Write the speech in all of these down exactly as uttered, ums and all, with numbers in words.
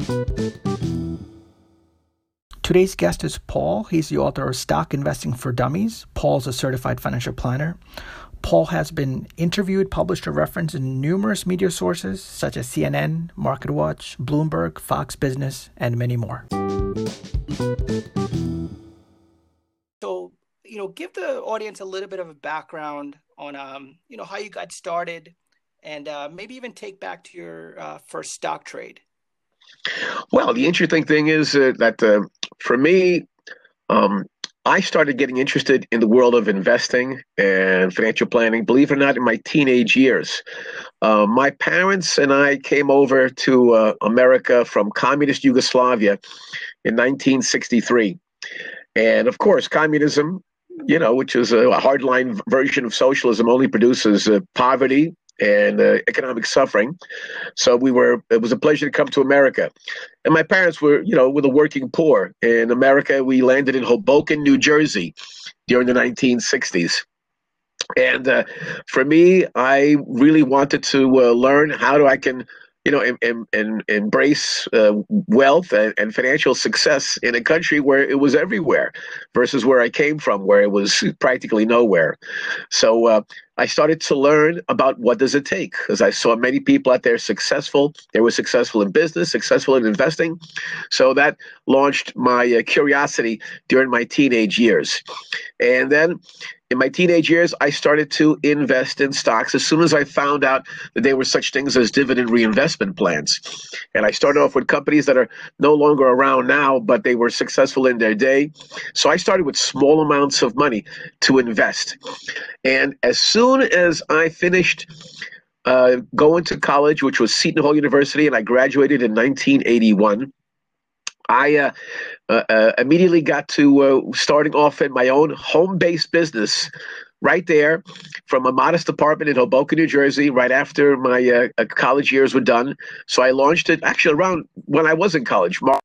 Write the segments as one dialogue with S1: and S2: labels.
S1: Today's guest is Paul. He's the author of Stock Investing for Dummies. Paul's a certified financial planner. Paul has been interviewed, published, or referenced in numerous media sources such as C N N, MarketWatch, Bloomberg, Fox Business, and many more. So, you know, give the audience a little bit of a background on, um, you know, how you got started, and uh, maybe even take back to your uh, first stock trade.
S2: Well, the interesting thing is uh, that uh, for me, um, I started getting interested in the world of investing and financial planning, believe it or not, in my teenage years. Uh, my parents and I came over to uh, America from communist Yugoslavia in nineteen sixty-three. And of course, communism, you know, which is a hardline version of socialism, only produces uh, poverty and uh, economic suffering. So we were, it was a pleasure to come to America. And my parents were, you know, were the working poor. In America, we landed in Hoboken, New Jersey during the nineteen sixties. And uh, for me, I really wanted to uh, learn how do I can, you know, em- em- em- embrace uh, wealth and, and financial success in a country where it was everywhere versus where I came from, where it was practically nowhere. So uh, I started to learn about what does it take, because I saw many people out there successful. They were successful in business, successful in investing. So that launched my uh, curiosity during my teenage years. And then in my teenage years, I started to invest in stocks as soon as I found out that there were such things as dividend reinvestment plans. And I started off with companies that are no longer around now, but they were successful in their day. So I started with small amounts of money to invest. And as soon as I finished uh, going to college, which was Seton Hall University, and I graduated in nineteen eighty-one, I uh, uh, uh, immediately got to uh, starting off in my own home-based business right there from a modest apartment in Hoboken, New Jersey, right after my uh, college years were done. So I launched it actually around when I was in college, March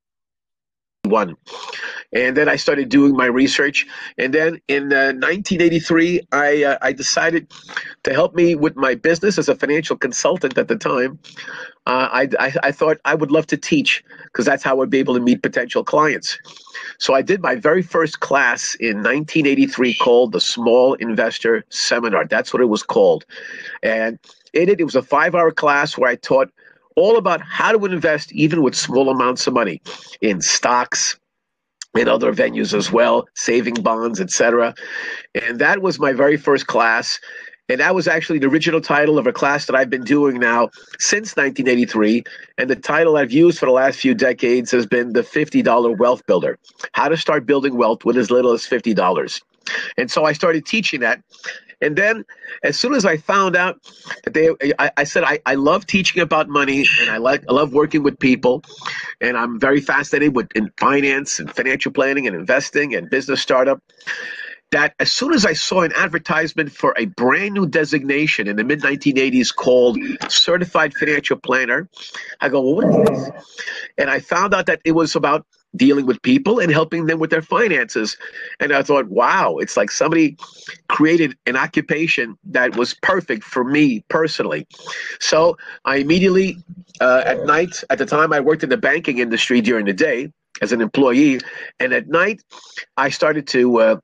S2: one. And then I started doing my research. And then in uh, nineteen eighty-three, I uh, I decided to help me with my business as a financial consultant at the time. Uh, I, I, I thought I would love to teach because that's how I'd be able to meet potential clients. So I did my very first class in nineteen eighty-three called the Small Investor Seminar. That's what it was called. And in it, it was a five-hour class where I taught all about how to invest even with small amounts of money in stocks, in other venues as well, saving bonds, et cetera. And that was my very first class. And that was actually the original title of a class that I've been doing now since nineteen eighty-three. And the title I've used for the last few decades has been the fifty dollar Wealth Builder, how to start building wealth with as little as fifty dollars. And so I started teaching that. And then as soon as I found out that they, I, I said, I, I love teaching about money and I like, I love working with people. And I'm very fascinated with in finance and financial planning and investing and business startup. That as soon as I saw an advertisement for a brand new designation in the mid nineteen eighties called Certified Financial Planner, I go, well, what is this? And I found out that it was about dealing with people and helping them with their finances. And I thought, wow, it's like somebody created an occupation that was perfect for me personally. So I immediately, uh, at night, at the time I worked in the banking industry during the day as an employee. And at night, I started to uh,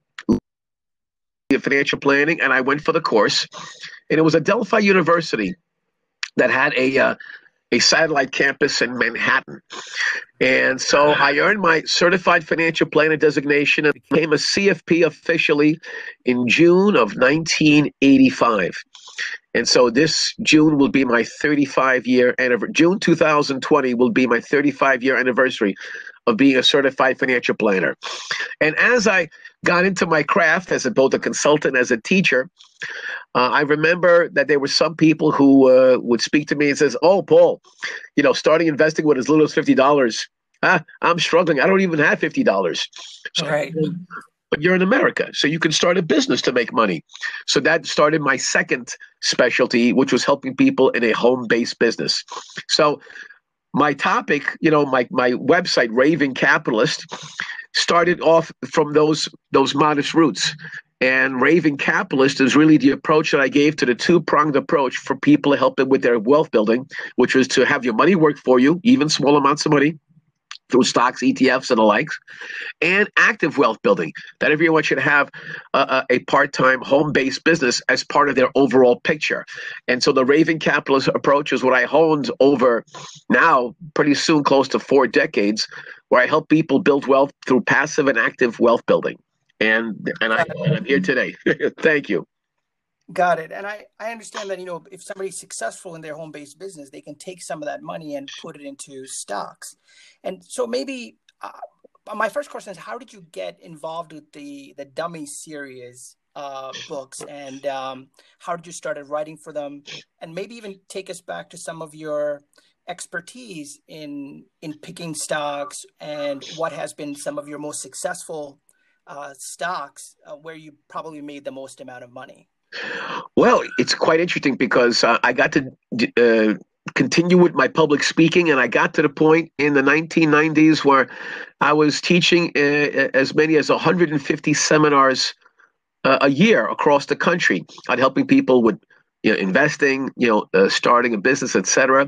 S2: financial planning, and I went for the course. And it was at Delphi University that had a uh, a satellite campus in Manhattan. And so I earned my certified financial planner designation and became a C F P officially in June of nineteen eighty-five. And so this June will be my thirty-five year anniversary. June two thousand twenty will be my thirty-five year anniversary of being a certified financial planner. And as I got into my craft as a, both a consultant as a teacher, uh, I remember that there were some people who uh, would speak to me and says, "Oh, Paul, you know, starting investing with as little as fifty dollars, ah, I'm struggling. I don't even have fifty dollars." So,
S1: right.
S2: But you're in America, so you can start a business to make money. So that started my second specialty, which was helping people in a home-based business. So my topic, you know, my my website, Raving Capitalist, started off from those those modest roots. And Raving Capitalist is really the approach that I gave to the two-pronged approach for people to help them with their wealth building, which was to have your money work for you, even small amounts of money, through stocks, E T Fs, and the likes, and active wealth building, that everyone should have a, a part-time home-based business as part of their overall picture. And so the Raven Capitalist approach is what I honed over now, pretty soon, close to four decades, where I help people build wealth through passive and active wealth building. And and, I, and I'm here today. Thank you.
S1: Got it. And I, I understand that, you know, if somebody's successful in their home-based business, they can take some of that money and put it into stocks. And so maybe uh, my first question is, how did you get involved with the, the Dummy series uh, books? And um, how did you start writing for them? And maybe even take us back to some of your expertise in in picking stocks and what has been some of your most successful uh, stocks uh, where you probably made the most amount of money.
S2: Well, it's quite interesting because uh, I got to uh, continue with my public speaking, and I got to the point in the nineteen nineties where I was teaching uh, as many as one hundred fifty seminars uh, a year across the country on helping people with, you know, investing, you know, uh, starting a business, et cetera.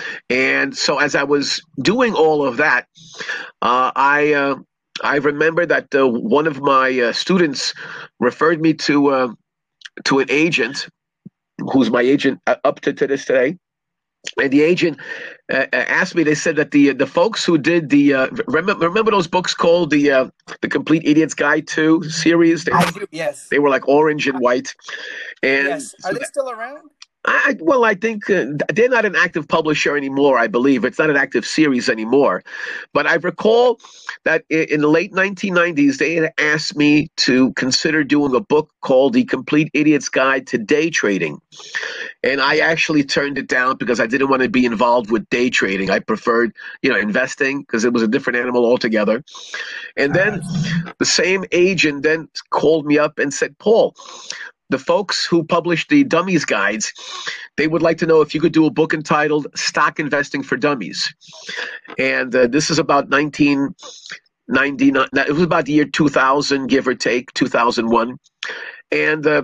S2: And so as I was doing all of that, uh, I uh, I remember that uh, one of my uh, students referred me to. Uh, to an agent who's my agent up to, to this day. And the agent uh, asked me, they said that the the folks who did the, uh, remember, remember those books called the uh, the Complete Idiot's Guide to series? They,
S1: I do, yes.
S2: They were like orange and white. And
S1: yes. Are they still around?
S2: I, well, I think uh, they're not an active publisher anymore, I believe. It's not an active series anymore. But I recall that in the late nineteen nineties, they had asked me to consider doing a book called The Complete Idiot's Guide to Day Trading. And I actually turned it down because I didn't want to be involved with day trading. I preferred, you know, investing because it was a different animal altogether. And then the same agent then called me up and said, Paul, the folks who published the Dummies Guides, they would like to know if you could do a book entitled Stock Investing for Dummies. And uh, this is about nineteen ninety-nine. It was about the year two thousand, give or take, two thousand one. And uh,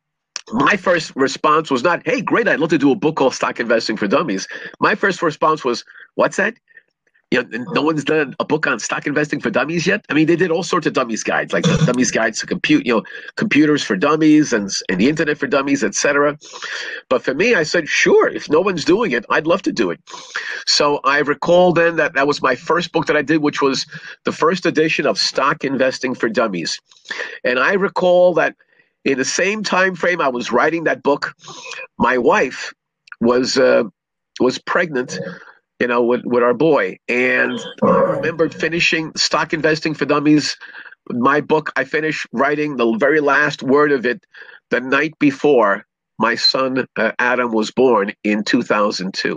S2: my first response was not, hey, great, I'd love to do a book called Stock Investing for Dummies. My first response was, what's that? You know, no one's done a book on stock investing for dummies yet. I mean, they did all sorts of dummies guides, like the dummies guides to compute, you know, computers for dummies and and the internet for dummies, et cetera. But for me, I said, sure, if no one's doing it, I'd love to do it. So I recall then that that was my first book that I did, which was the first edition of Stock Investing for Dummies. And I recall that in the same time frame I was writing that book, my wife was uh, was pregnant, you know, with, with our boy. And I remembered finishing Stock Investing for Dummies, my book. I finished writing the very last word of it the night before my son uh, Adam was born in two thousand two.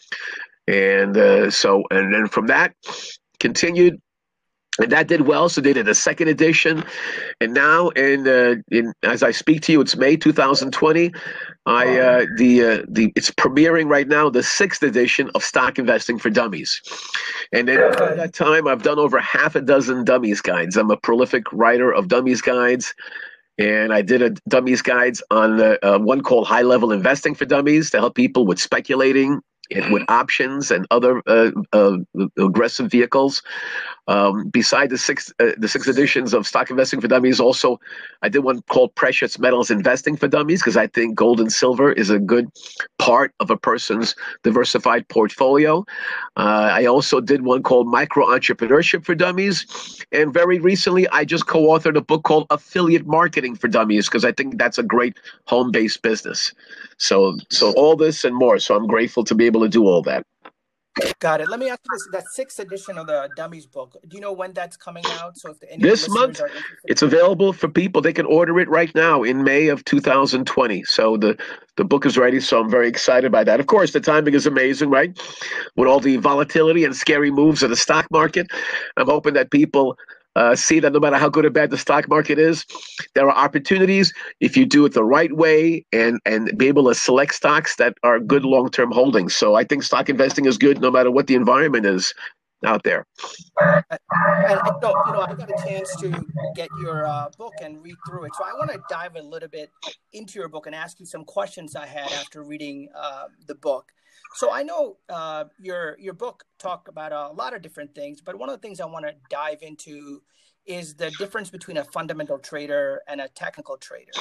S2: And uh, so, and then from that, continued. And that did well, so they did a second edition. And now, in, uh, in as I speak to you, it's May two thousand twenty. I uh, the uh, the it's premiering right now, the sixth edition of Stock Investing for Dummies. And then at that time, I've done over half a dozen dummies guides. I'm a prolific writer of dummies guides. And I did a dummies guides on uh, uh, one called High Level Investing for Dummies to help people with speculating with options and other uh, uh, aggressive vehicles. Um, beside the six uh, the six editions of Stock Investing for Dummies, also I did one called Precious Metals Investing for Dummies because I think gold and silver is a good part of a person's diversified portfolio. Uh, I also did one called Micro Entrepreneurship for Dummies, and very recently I just co-authored a book called Affiliate Marketing for Dummies because I think that's a great home-based business. So, so all this and more. So I'm grateful to be able to do all that.
S1: Got it. Let me ask you this: that sixth edition of the Dummies book, do you know when that's coming out? So if the, any
S2: this month, are it's available for people. They can order it right now in May of two thousand twenty. So the the book is ready. So I'm very excited by that. Of course, the timing is amazing, right? With all the volatility and scary moves of the stock market, I'm hoping that people Uh, see that no matter how good or bad the stock market is, there are opportunities if you do it the right way and, and be able to select stocks that are good long-term holdings. So I think stock investing is good no matter what the environment is out there.
S1: And, and so, you know, I got a chance to get your uh, book and read through it. So I want to dive a little bit into your book and ask you some questions I had after reading uh, the book. So I know uh, your your book talked about a lot of different things, but one of the things I want to dive into is the difference between a fundamental trader and a technical trader.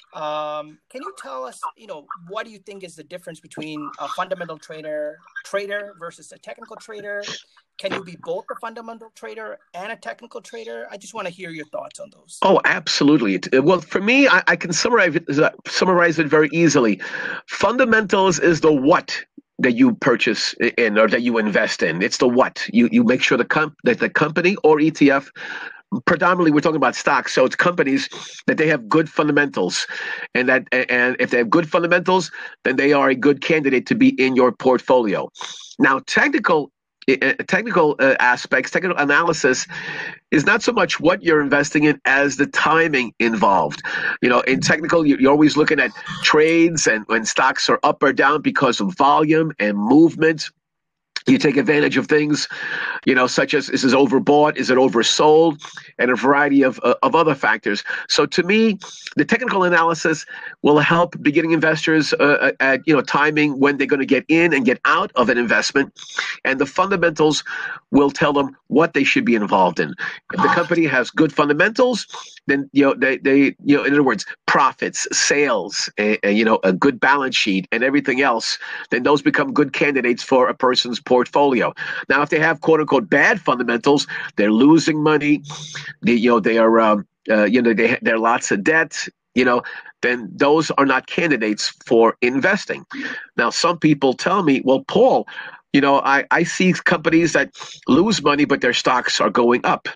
S1: Um, can you tell us, you know, what do you think is the difference between a fundamental trader trader versus a technical trader? Can you be both a fundamental trader and a technical trader? I just want to hear your thoughts on those.
S2: Oh, absolutely. Well, for me, I, I can summarize it, summarize it very easily. Fundamentals is the what that you purchase in or that you invest in. It's the what. You you make sure the comp that the company or E T F, predominantly we're talking about stocks, so it's companies that they have good fundamentals, and that and if they have good fundamentals, then they are a good candidate to be in your portfolio. Now, technical uh, technical uh, aspects, technical analysis is not so much what you're investing in as the timing involved. You know, in technical, you're always looking at trades and when stocks are up or down because of volume and movement. You take advantage of things, you know, such as is it overbought, is it oversold, and a variety of uh, of other factors. So to me, the technical analysis will help beginning investors uh, at you know timing when they're going to get in and get out of an investment, and the fundamentals will tell them what they should be involved in. If the company has good fundamentals, then you know they they you know in other words, profits, sales, a, a, you know a good balance sheet, and everything else, then those become good candidates for a person's portfolio. Now, if they have quote unquote bad fundamentals, they're losing money. They, you know, they are, um, uh, you know, they there are lots of debt. You know, then those are not candidates for investing. Now, some people tell me, well, Paul, you know, I I see companies that lose money, but their stocks are going up.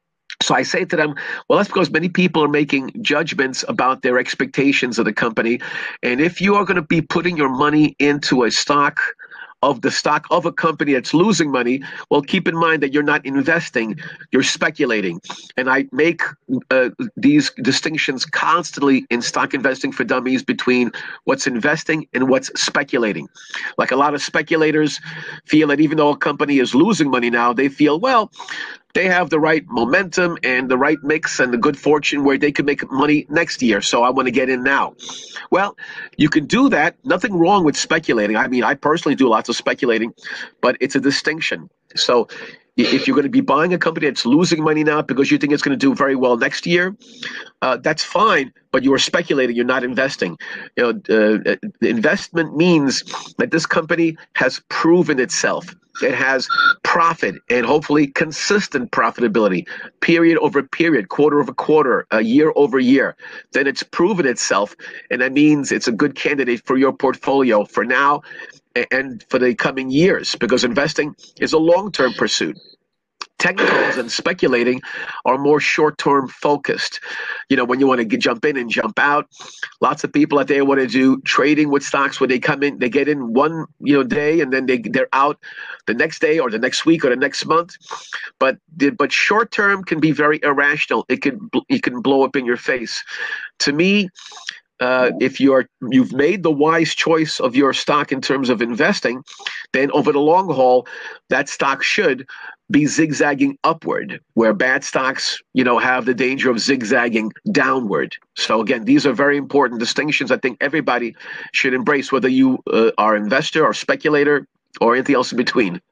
S2: So I say to them, well, that's because many people are making judgments about their expectations of the company. And if you are going to be putting your money into a stock of the stock of a company that's losing money, well, keep in mind that you're not investing, you're speculating. And I make uh, these distinctions constantly in Stock Investing for Dummies between what's investing and what's speculating. Like a lot of speculators feel that even though a company is losing money now, they feel, well, they have the right momentum and the right mix and the good fortune where they could make money next year. So I want to get in now. Well, you can do that. Nothing wrong with speculating. I mean, I personally do lots of speculating, but it's a distinction. So if you're going to be buying a company that's losing money now because you think it's going to do very well next year, uh, that's fine, but you are speculating, you're not investing. You know, uh, investment means that this company has proven itself. It has profit and hopefully consistent profitability, period over period, quarter over quarter, uh, year over year. Then it's proven itself, and that means it's a good candidate for your portfolio for now and for the coming years, because investing is a long-term pursuit. Technicals and speculating are more short-term focused. You know, when you want to get, jump in and jump out, lots of people out there want to do trading with stocks where they come in, they get in one you know day and then they they're out the next day or the next week or the next month. But the, but short-term can be very irrational. It can it can blow up in your face. To me, Uh, if you're you've made the wise choice of your stock in terms of investing, then over the long haul, that stock should be zigzagging upward, where bad stocks, you know, have the danger of zigzagging downward. So again, these are very important distinctions I think everybody should embrace, whether you uh, are an investor or speculator or anything else in between.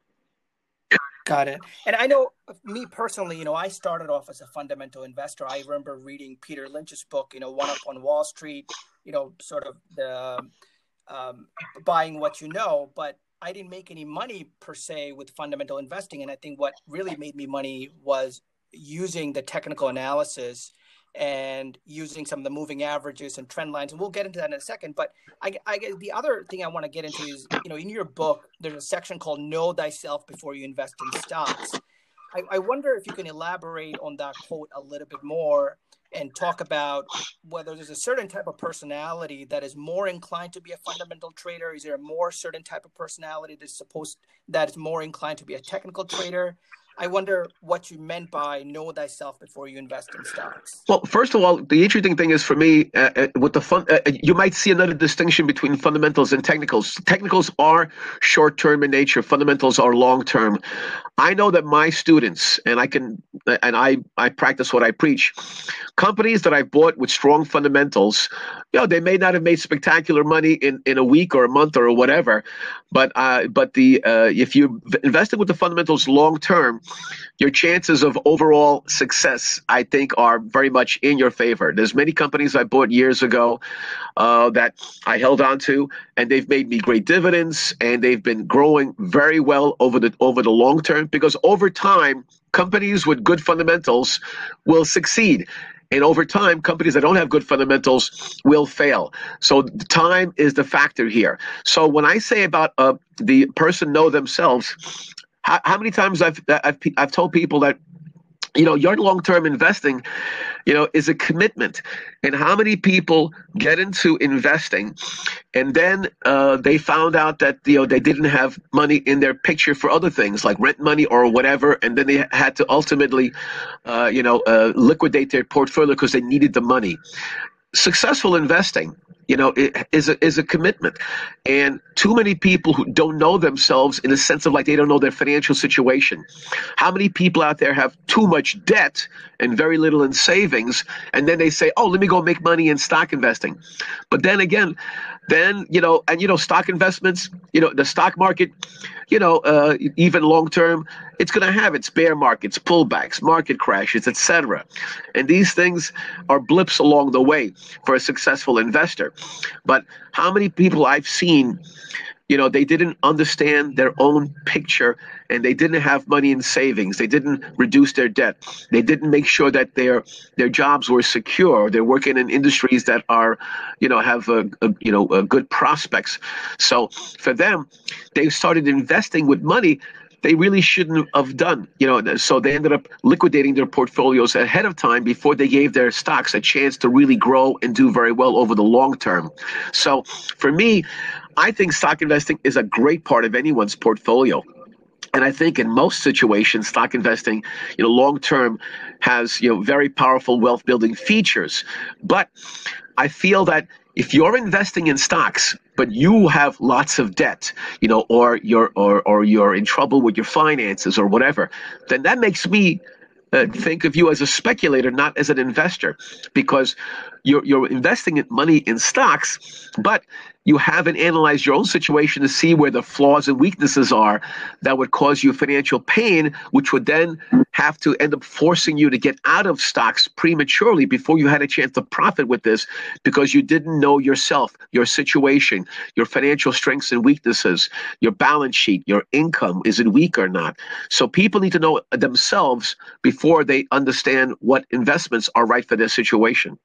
S1: Got it. And I know me personally, you know, I started off as a fundamental investor. I remember reading Peter Lynch's book, you know, One Up on Wall Street, you know, sort of the um, buying what you know, but I didn't make any money per se with fundamental investing. And I think what really made me money was using the technical analysis and using some of the moving averages and trend lines. And we'll get into that in a second. But I, I the other thing I want to get into is, you know, in your book, there's a section called Know Thyself Before You Invest in Stocks. I, I wonder if you can elaborate on that quote a little bit more and talk about whether there's a certain type of personality that is more inclined to be a fundamental trader. Is there a more certain type of personality that's supposed that is more inclined to be a technical trader? I wonder what you meant by know thyself before you invest in stocks.
S2: Well, first of all, the interesting thing is for me, uh, uh, with the fun, uh, you might see another distinction between fundamentals and technicals. Technicals are short-term in nature. Fundamentals are long-term. I know that my students, and I can, and I, I practice what I preach. Companies that I've bought with strong fundamentals, you know, they may not have made spectacular money in, in a week or a month or whatever, but uh, but the uh, if you invested with the fundamentals long term, your chances of overall success, I think, are very much in your favor. There's many companies I bought years ago uh, that I held on to, and they've made me great dividends, and they've been growing very well over the over the long term, because over time, companies with good fundamentals will succeed. And over time, companies that don't have good fundamentals will fail. So time is the factor here. So when I say about uh, the person know themselves, how, how many times I've, I've I've told people that, you know, your long-term investing, you know, is a commitment. And how many people get into investing and then uh, they found out that, you know, they didn't have money in their picture for other things like rent money or whatever, and then they had to ultimately, uh, you know, uh, liquidate their portfolio because they needed the money. Successful investing, you know, is a, is a commitment. And too many people who don't know themselves, in the sense of like they don't know their financial situation. How many people out there have too much debt and very little in savings, and then they say, oh, let me go make money in stock investing. But then again, then, you know, and, you know, stock investments, you know, the stock market, you know, uh, even long term, it's going to have its bear markets, pullbacks, market crashes, et cetera. And these things are blips along the way for a successful investor. But how many people I've seen, you know, they didn't understand their own picture, and they didn't have money in savings. They didn't reduce their debt. They didn't make sure that their their jobs were secure. They're working in industries that are, you know, have a, a you know a good prospects. So for them, they started investing with money they really shouldn't have done, you know. So they ended up liquidating their portfolios ahead of time before they gave their stocks a chance to really grow and do very well over the long term. So for me, I think stock investing is a great part of anyone's portfolio. And I think in most situations, stock investing, you know, long term has, you know, very powerful wealth building features. But I feel that if you're investing in stocks, but you have lots of debt, you know, or you're or or you're in trouble with your finances or whatever, then that makes me uh, think of you as a speculator, not as an investor, because you're you're investing money in stocks, but you haven't analyzed your own situation to see where the flaws and weaknesses are that would cause you financial pain, which would then have to end up forcing you to get out of stocks prematurely before you had a chance to profit with this, because you didn't know yourself, your situation, your financial strengths and weaknesses, your balance sheet, your income, is it weak or not? So people need to know themselves before they understand what investments are right for their situation.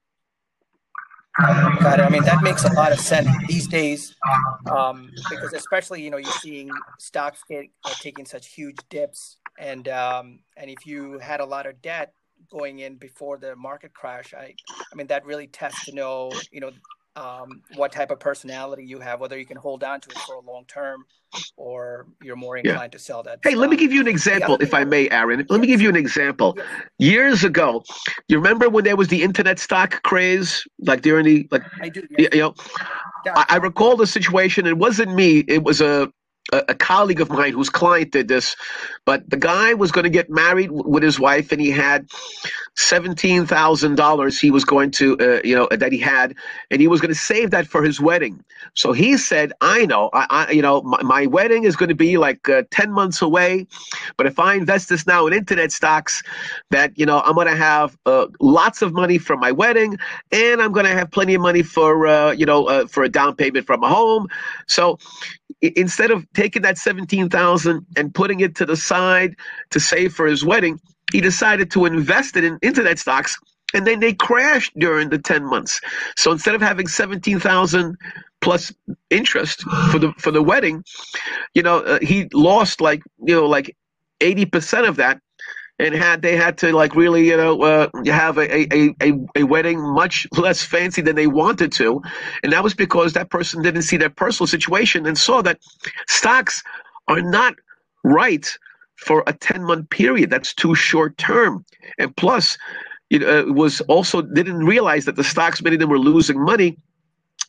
S1: Got it. I mean, that makes a lot of sense these days, um, because especially, you know, you're seeing stocks get, uh, taking such huge dips, and um, and if you had a lot of debt going in before the market crash, I, I mean, that really tests to know, you know, um, what type of personality you have, whether you can hold on to it for a long term, or you're more inclined yeah. to sell that.
S2: Hey,
S1: stock.
S2: Let me give you an example, if I may, Aaron. Let yes. me give you an example. Yes. Years ago, you remember when there was the internet stock craze, like during the like,
S1: I do. Yes.
S2: You know, yeah. I, I recall the situation. It wasn't me. It was a. a colleague of mine whose client did this, but the guy was going to get married with his wife, and he had seventeen thousand dollars he was going to, uh, you know, that he had, and he was going to save that for his wedding. So he said, I know, I, I you know, my, my wedding is going to be like uh, ten months away, but if I invest this now in internet stocks, that, you know, I'm going to have uh, lots of money for my wedding, and I'm going to have plenty of money for, uh, you know, uh, for a down payment from a home. So instead of taking that seventeen thousand dollars and putting it to the side to save for his wedding, he decided to invest it in internet stocks, and then they crashed during the ten months. So instead of having seventeen thousand dollars plus interest for the for the wedding, you know, uh, he lost like, you know, like eighty percent of that, and had they had to like really, you know, uh, have a, a, a, a wedding much less fancy than they wanted to. And that was because that person didn't see their personal situation and saw that stocks are not right for a ten-month period. That's too short term. And plus, it uh, was also didn't realize that the stocks, many of them were losing money.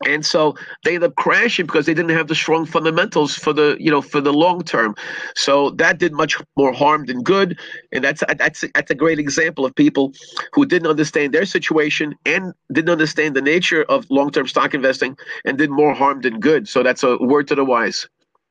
S2: And so they end up crashing because they didn't have the strong fundamentals for the, you know, for the long term. So that did much more harm than good. And that's that's that's a great example of people who didn't understand their situation and didn't understand the nature of long term stock investing and did more harm than good. So that's a word to the wise.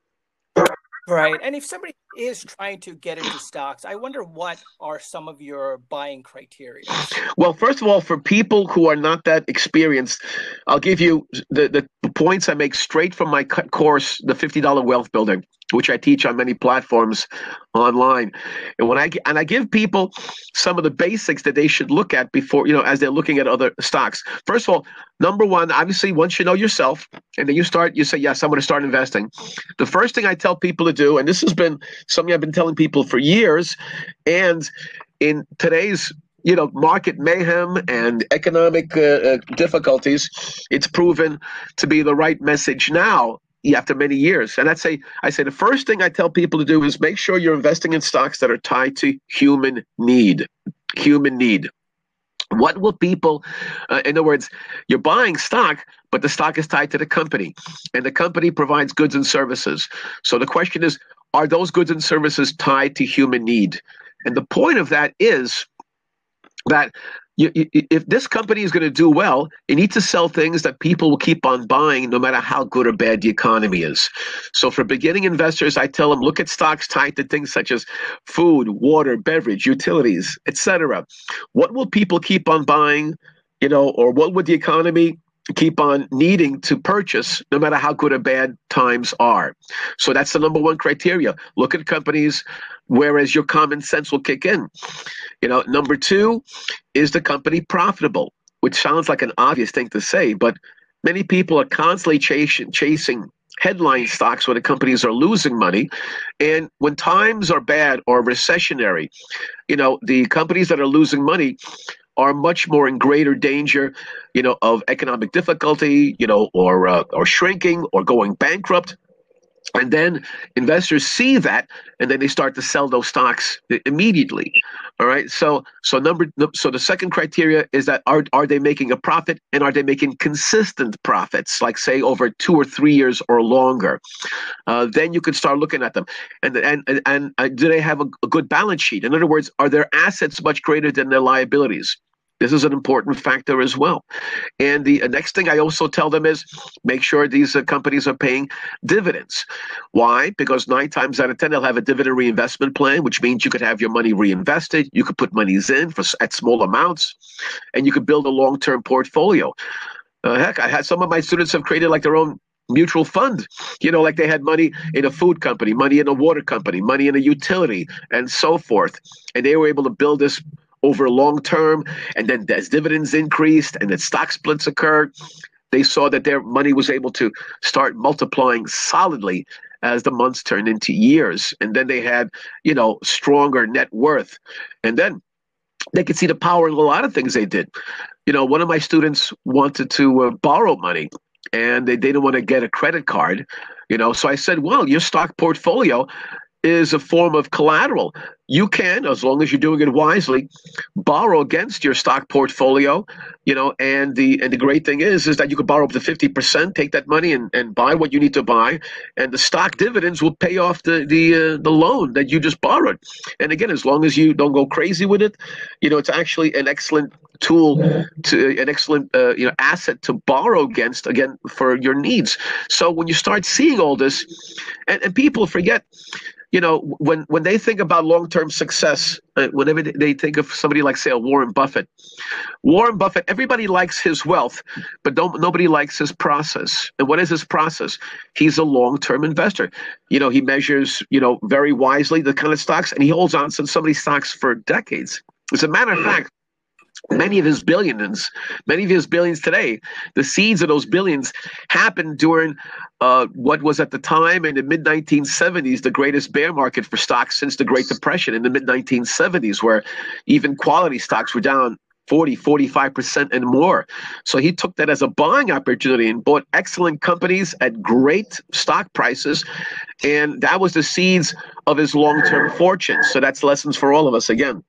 S1: Right. And if somebody is trying to get into stocks, I wonder what are some of your buying criteria?
S2: Well, first of all, for people who are not that experienced, I'll give you the, the points I make straight from my course, the fifty dollar Wealth Building, which I teach on many platforms online. And when I and I give people some of the basics that they should look at before, you know, as they're looking at other stocks. First of all, number one, obviously, once you know yourself, and then you start, you say, yes, I'm going to start investing. The first thing I tell people to do, and this has been something I've been telling people for years, and in today's you know, market mayhem and economic uh, uh, difficulties, it's proven to be the right message now after many years. And I'd say, I say the first thing I tell people to do is make sure you're investing in stocks that are tied to human need, human need. What will people, uh, in other words, you're buying stock, but the stock is tied to the company, and the company provides goods and services. So the question is, are those goods and services tied to human need? And the point of that is that you, you, if this company is going to do well, it needs to sell things that people will keep on buying no matter how good or bad the economy is. So for beginning investors, I tell them, look at stocks tied to things such as food, water, beverage, utilities, et cetera. What will people keep on buying, you know, or what would the economy keep on needing to purchase no matter how good or bad times are? So that's the number one criteria. Look at companies whereas your common sense will kick in. You know, number two, is the company profitable? Which sounds like an obvious thing to say, but many people are constantly chasing, chasing headline stocks where the companies are losing money. And when times are bad or recessionary, you know, the companies that are losing money are much more in greater danger, you know, of economic difficulty, you know, or uh, or shrinking or going bankrupt. And then investors see that, and then they start to sell those stocks immediately. All right. So, so number, so the second criteria is that are are they making a profit, and are they making consistent profits, like say over two or three years or longer? Uh, then you could start looking at them, and and and, and uh, do they have a, a good balance sheet? In other words, are their assets much greater than their liabilities? This is an important factor as well. And the uh, next thing I also tell them is make sure these uh, companies are paying dividends. Why? Because nine times out of ten, they'll have a dividend reinvestment plan, which means you could have your money reinvested. You could put monies in for at small amounts, and you could build a long-term portfolio. Uh, heck, I had some of my students have created like their own mutual fund, you know, like they had money in a food company, money in a water company, money in a utility, and so forth. And they were able to build this over long term, and then as dividends increased and then stock splits occurred, they saw that their money was able to start multiplying solidly as the months turned into years. And then they had, you know, stronger net worth. And then they could see the power in a lot of things they did. You know, one of my students wanted to uh, borrow money, and they, they didn't want to get a credit card, you know, so I said, well, your stock portfolio is a form of collateral. You can, as long as you're doing it wisely, borrow against your stock portfolio, you know, and the and the great thing is, is that you could borrow up to fifty percent, take that money and, and buy what you need to buy, and the stock dividends will pay off the the uh, the loan that you just borrowed. And again, as long as you don't go crazy with it, you know, it's actually an excellent tool, to an excellent uh, you know asset to borrow against, again, for your needs. So when you start seeing all this, and, and people forget, you know, when, when they think about long-term success, uh, whenever they think of somebody like, say, a Warren Buffett, Warren Buffett, everybody likes his wealth, but don't, nobody likes his process. And what is his process? He's a long-term investor. You know, he measures, you know, very wisely the kind of stocks, and he holds on to some of these stocks for decades. As a matter of fact, many of his billions, many of his billions today, the seeds of those billions happened during uh, what was at the time in the mid nineteen seventies, the greatest bear market for stocks since the Great Depression in the mid nineteen seventies, where even quality stocks were down forty, forty-five percent and more. So he took that as a buying opportunity and bought excellent companies at great stock prices. And that was the seeds of his long-term fortune. So that's lessons for all of us again.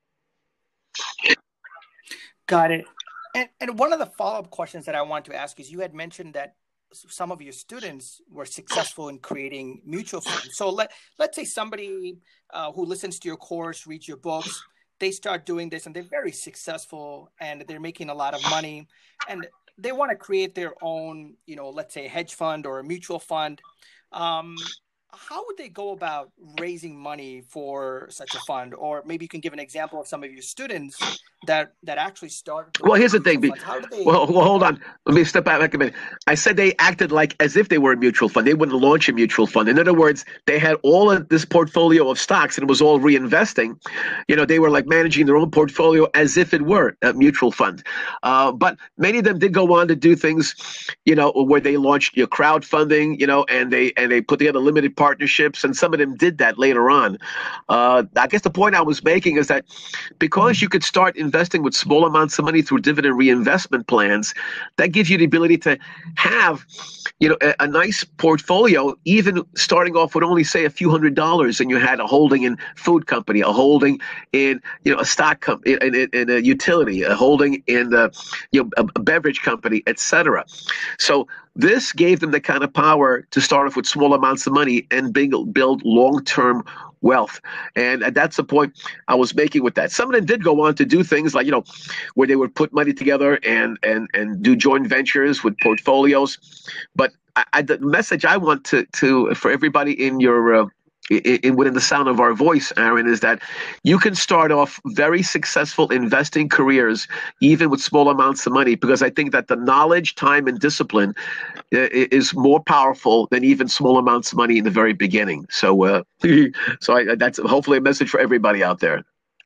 S1: Got it. And and one of the follow-up questions that I want to ask is, you had mentioned that some of your students were successful in creating mutual funds. So let, let's say somebody uh, who listens to your course, reads your books, they start doing this and they're very successful and they're making a lot of money and they want to create their own, you know, let's say a hedge fund or a mutual fund. Um, how would they go about raising money for such a fund? Or maybe you can give an example of some of your students that that actually started.
S2: Well, here's the thing. Be,
S1: How do they?
S2: Well, well, hold on. Let me step back a minute. I said they acted like as if they were a mutual fund. They wouldn't launch a mutual fund. In other words, they had all of this portfolio of stocks and it was all reinvesting. You know, they were like managing their own portfolio as if it were a mutual fund. Uh, but many of them did go on to do things, you know, where they launched, you know, crowdfunding, you know, and they and they put together limited partnerships, and some of them did that later on. Uh, I guess the point I was making is that because you could start investing with small amounts of money through dividend reinvestment plans, that gives you the ability to have, you know, a, a nice portfolio, even starting off with only say a few hundred dollars, and you had a holding in food company, a holding in, you know, a stock company, in, in, in a utility, a holding in the, you know, a, a beverage company, et cetera. So this gave them the kind of power to start off with small amounts of money and build, build long-term wealth. And that's the point I was making with that. Some of them did go on to do things like, you know, where they would put money together and and and do joint ventures with portfolios. But I, I, the message I want to to for everybody in your uh, in, in within the sound of our voice, Aaron, is that you can start off very successful investing careers even with small amounts of money, because I think that the knowledge, time, and discipline uh, is more powerful than even small amounts of money in the very beginning. So, uh, so I, that's hopefully a message for everybody out there.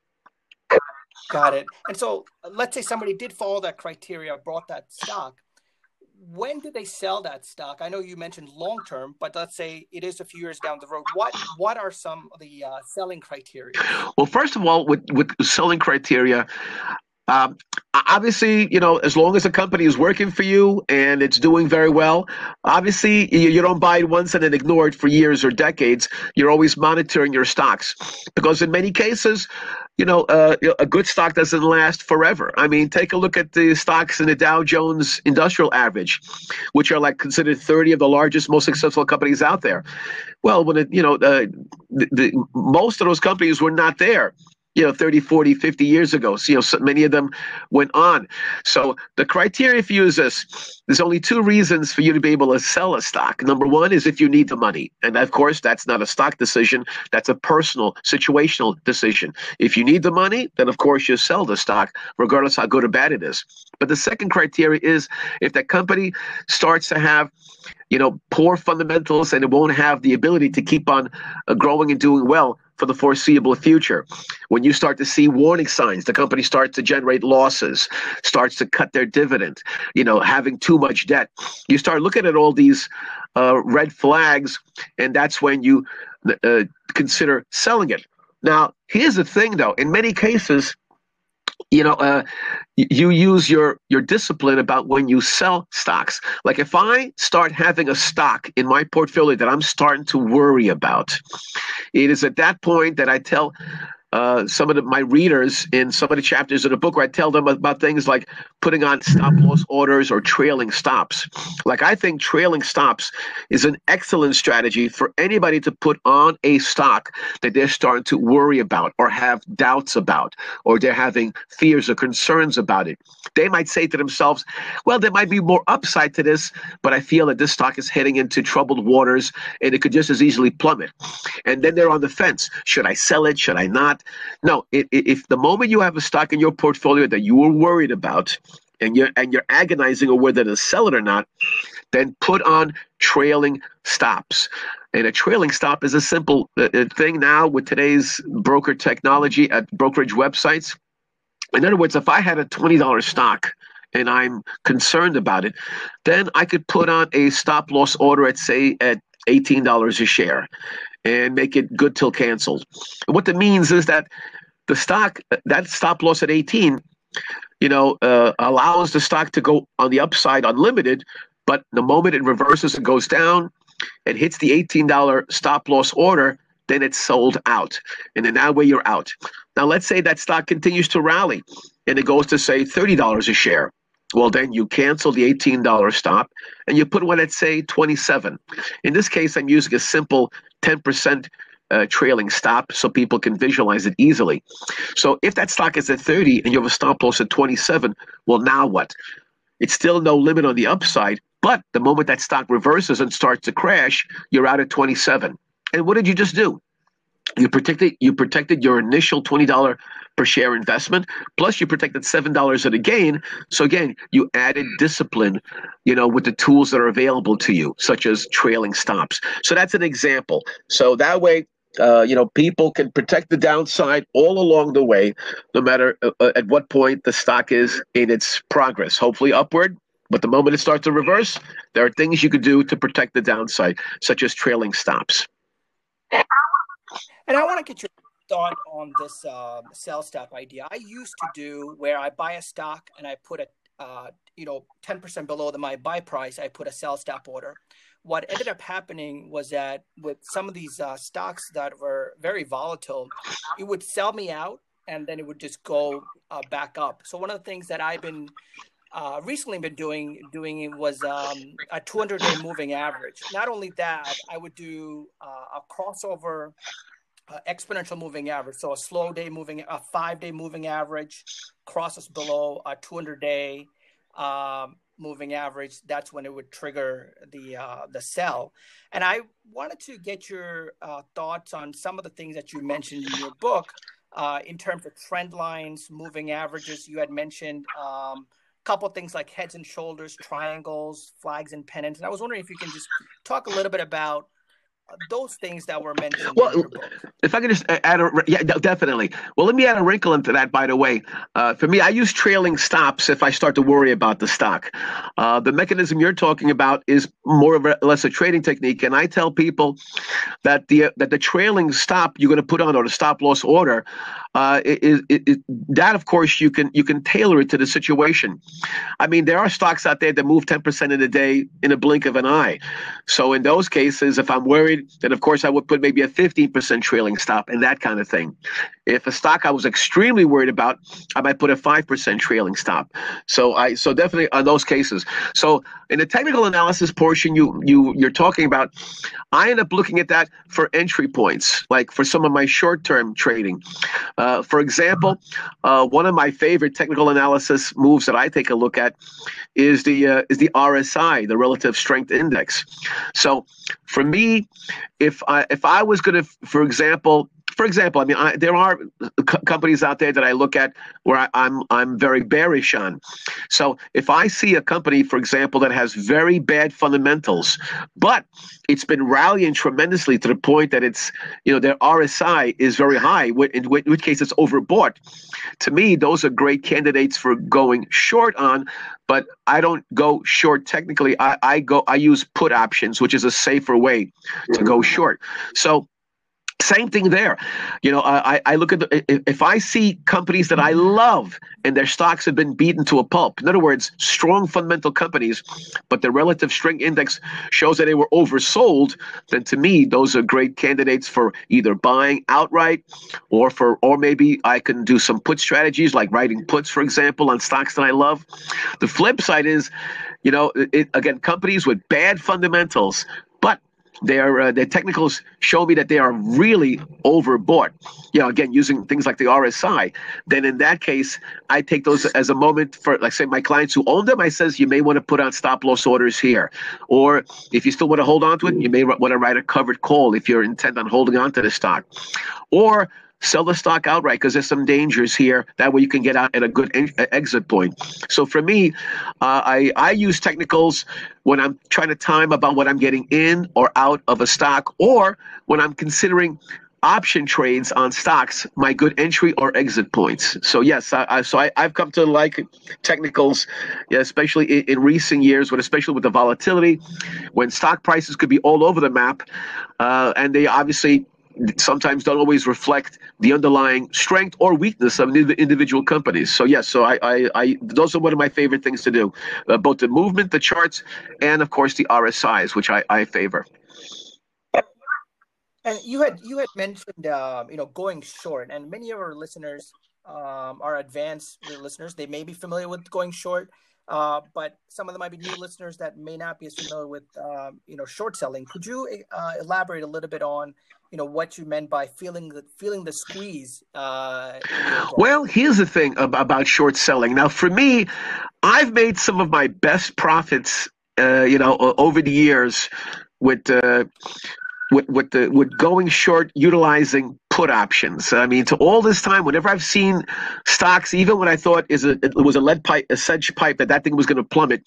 S1: Got it. And so let's say somebody did follow that criteria, bought that stock. When do they sell that stock? I know you mentioned long term, but let's say it is a few years down the road. What what are some of the uh, selling criteria?
S2: Well, first of all, with with selling criteria, Um, obviously, you know, as long as a company is working for you and it's doing very well, obviously you, you don't buy it once and then ignore it for years or decades. You're always monitoring your stocks, because in many cases, you know, uh, a good stock doesn't last forever. I mean, take a look at the stocks in the Dow Jones Industrial Average, which are like considered thirty of the largest, most successful companies out there. Well, when it, you know, uh, the, the, most of those companies were not there, you know, thirty, forty, fifty years ago. So, you know, so many of them went on. So the criteria for you is this. There's only two reasons for you to be able to sell a stock. Number one is if you need the money. And of course, that's not a stock decision. That's a personal, situational decision. If you need the money, then of course you sell the stock, regardless how good or bad it is. But the second criteria is if that company starts to have, you know, poor fundamentals and it won't have the ability to keep on uh, growing and doing well for the foreseeable future. When you start to see warning signs, the company starts to generate losses, starts to cut their dividend, you know, having too much debt, you start looking at all these uh, red flags, and that's when you uh, consider selling it. Now, here's the thing, though. In many cases, you know, uh, you use your, your discipline about when you sell stocks. Like if I start having a stock in my portfolio that I'm starting to worry about, it is at that point that I tell uh, some of the, my readers in some of the chapters of the book where I tell them about things like putting on stop loss orders or trailing stops. Like I think trailing stops is an excellent strategy for anybody to put on a stock that they're starting to worry about or have doubts about, or they're having fears or concerns about it. They might say to themselves, well, there might be more upside to this, but I feel that this stock is heading into troubled waters and it could just as easily plummet. And then they're on the fence. Should I sell it? Should I not? No, it, it, if the moment you have a stock in your portfolio that you were worried about and you're, and you're agonizing over whether to sell it or not, then put on trailing stops. And a trailing stop is a simple uh, thing now with today's broker technology at brokerage websites. In other words, if I had a twenty dollars stock and I'm concerned about it, then I could put on a stop loss order at, say, at eighteen dollars a share and make it good till canceled. And what that means is that the stock, that stop loss at eighteen, you know, uh, allows the stock to go on the upside unlimited, but the moment it reverses and goes down and hits the eighteen dollars stop loss order, then it's sold out. And then that way you're out. Now, let's say that stock continues to rally and it goes to, say, thirty dollars a share. Well, then you cancel the eighteen dollars stop and you put one at, say, twenty-seven. In this case, I'm using a simple ten percent uh, trailing stop so people can visualize it easily. So if that stock is at thirty and you have a stop loss at twenty-seven, well, now what? It's still no limit on the upside, but the moment that stock reverses and starts to crash, you're out at twenty-seven. And what did you just do? You protected you protected your initial twenty dollars per share investment, plus you protected seven dollars at a gain. So again, you added discipline, you know, with the tools that are available to you, such as trailing stops. So that's an example. So that way, uh, you know, people can protect the downside all along the way, no matter uh, at what point the stock is in its progress, hopefully upward. But the moment it starts to reverse, there are things you could do to protect the downside, such as trailing stops.
S1: And I want to get your thought on this uh, sell stop idea. I used to do where I buy a stock and I put a, uh, you know, ten percent below the, my buy price, I put a sell stop order. What ended up happening was that with some of these uh, stocks that were very volatile, it would sell me out and then it would just go uh, back up. So one of the things that I've been uh, recently been doing doing was um, a two hundred day moving average. Not only that, I would do uh, a crossover uh, exponential moving average. So a slow day moving, a five day moving average crosses below a two hundred day um, moving average. That's when it would trigger the uh, the sell. And I wanted to get your uh, thoughts on some of the things that you mentioned in your book uh, in terms of trend lines, moving averages. You had mentioned um, a couple of things like heads and shoulders, triangles, flags and pennants. And I was wondering if you can just talk a little bit about those things that were mentioned
S2: well,
S1: in your book.
S2: If I could just add a, yeah, definitely. Well, let me add a wrinkle into that, by the way. Uh, for me, I use trailing stops if I start to worry about the stock. Uh, the mechanism you're talking about is more or less a trading technique. And I tell people that the that the trailing stop you're going to put on, or the stop loss order, uh, is, is that, of course, you can you can tailor it to the situation. I mean, there are stocks out there that move ten percent in a day in a blink of an eye. So in those cases, if I'm worried, then of course I would put maybe a fifteen percent trailing stop and that kind of thing. If a stock I was extremely worried about, I might put a five percent trailing stop. So I so definitely on those cases. So in the technical analysis portion you you you're talking about, I end up looking at that for entry points, like for some of my short-term trading. Uh, for example, uh, one of my favorite technical analysis moves that I take a look at is the uh, is the R S I, the Relative Strength Index. So for me, if I if I was going to, for example, for example, I mean, I, there are co- companies out there that I look at where I, I'm I'm very bearish on. So if I see a company, for example, that has very bad fundamentals, but it's been rallying tremendously to the point that it's, you know, their R S I is very high, in which case it's overbought. To me, those are great candidates for going short on. But I don't go short technically. I, I go I use put options, which is a safer way to go short. So same thing there. You know, I, I look at the, if I see companies that I love and their stocks have been beaten to a pulp, in other words, strong fundamental companies, but the relative strength index shows that they were oversold, then to me, those are great candidates for either buying outright or for, or maybe I can do some put strategies like writing puts, for example, on stocks that I love. The flip side is, you know, it, again, companies with bad fundamentals, but Their uh, their technicals show me that they are really overbought. You know, again, using things like the R S I. Then in that case, I take those as a moment for, like, say, my clients who own them. I says you may want to put on stop loss orders here, or if you still want to hold on to it, you may want to write a covered call if you're intent on holding on to the stock, or sell the stock outright because there's some dangers here. That way you can get out at a good en- exit point. So for me, uh, I, I use technicals when I'm trying to time about what I'm getting in or out of a stock, or when I'm considering option trades on stocks, my good entry or exit points. So yes, I, I, so I, I've come to like technicals, yeah, especially in, in recent years, but especially with the volatility, when stock prices could be all over the map, uh, and they obviously sometimes don't always reflect the underlying strength or weakness of individual companies. So yes, so I, I, I those are one of my favorite things to do, uh, both the movement, the charts, and of course the R S Is, which I, I favor.
S1: And you had you had mentioned um, you know, going short, and many of our listeners um, are advanced listeners. They may be familiar with going short. Uh, but some of them might be new listeners that may not be as familiar with, um, you know, short selling. Could you uh, elaborate a little bit on, you know, what you meant by feeling the feeling the squeeze uh, in your book?
S2: Well, here's the thing about short selling. Now, for me, I've made some of my best profits, uh, you know, over the years with uh, with with the with going short, utilizing put options. I mean, to all this time, whenever I've seen stocks, even when I thought is a, it was a lead pipe, a sedge pipe, that that thing was going to plummet,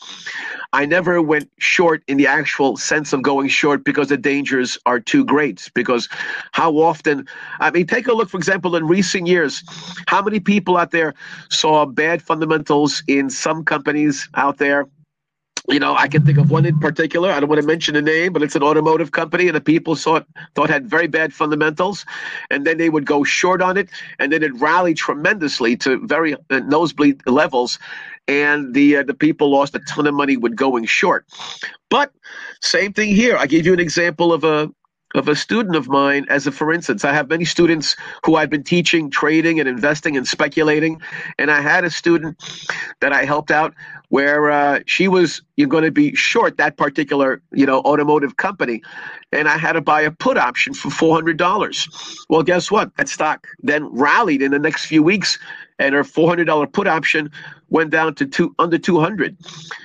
S2: I never went short in the actual sense of going short because the dangers are too great. Because how often, I mean, take a look, for example, in recent years, how many people out there saw bad fundamentals in some companies out there? You know, I can think of one in particular. I don't want to mention the name, but it's an automotive company, and the people saw it, thought had very bad fundamentals, and then they would go short on it, and then it rallied tremendously to very uh, nosebleed levels, and the uh, the people lost a ton of money with going short. But same thing here. I gave you an example of a of a student of mine as a for instance. I have many students who I've been teaching trading and investing and speculating, and I had a student that I helped out where uh, she was you're going to be short that particular, you know, automotive company, and I had to buy a put option for four hundred dollars. Well, guess what? That stock then rallied in the next few weeks, and her four hundred dollars put option went down to two under two hundred.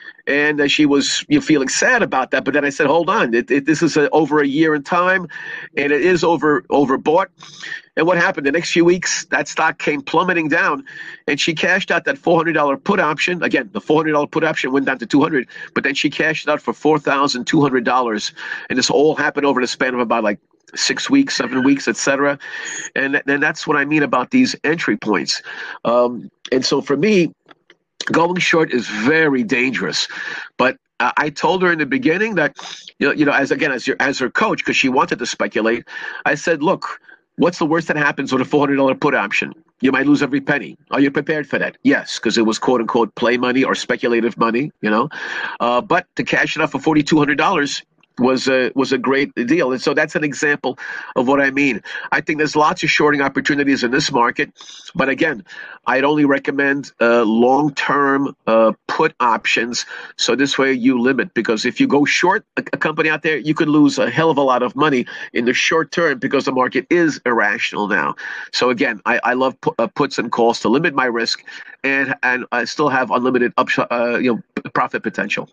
S2: And uh, she was you know, feeling sad about that. But then I said, hold on, it, it, this is a, over a year in time, and it is over overbought. And what happened? The next few weeks, that stock came plummeting down, and she cashed out that four hundred dollars put option. Again, the four hundred dollars put option went down to two hundred dollars, but then she cashed it out for four thousand two hundred dollars. And this all happened over the span of about like six weeks, seven weeks, et cetera. And, and that's what I mean about these entry points. Um, and so for me, going short is very dangerous, but uh, I told her in the beginning that, you know, you know, as again as your as her coach, because she wanted to speculate, I said, look, what's the worst that happens with a four hundred dollars put option? You might lose every penny. Are you prepared for that? Yes, because it was quote unquote play money or speculative money, you know. Uh, but to cash it out for four thousand two hundred dollars was a was a great deal. And so that's an example of what I mean. I think there's lots of shorting opportunities in this market, but again, I'd only recommend uh, long-term uh, put options. So this way you limit, because if you go short a, a company out there, you could lose a hell of a lot of money in the short term because the market is irrational now. So again, I, I love pu- uh, puts and calls to limit my risk, and and I still have unlimited up, uh, you know profit potential.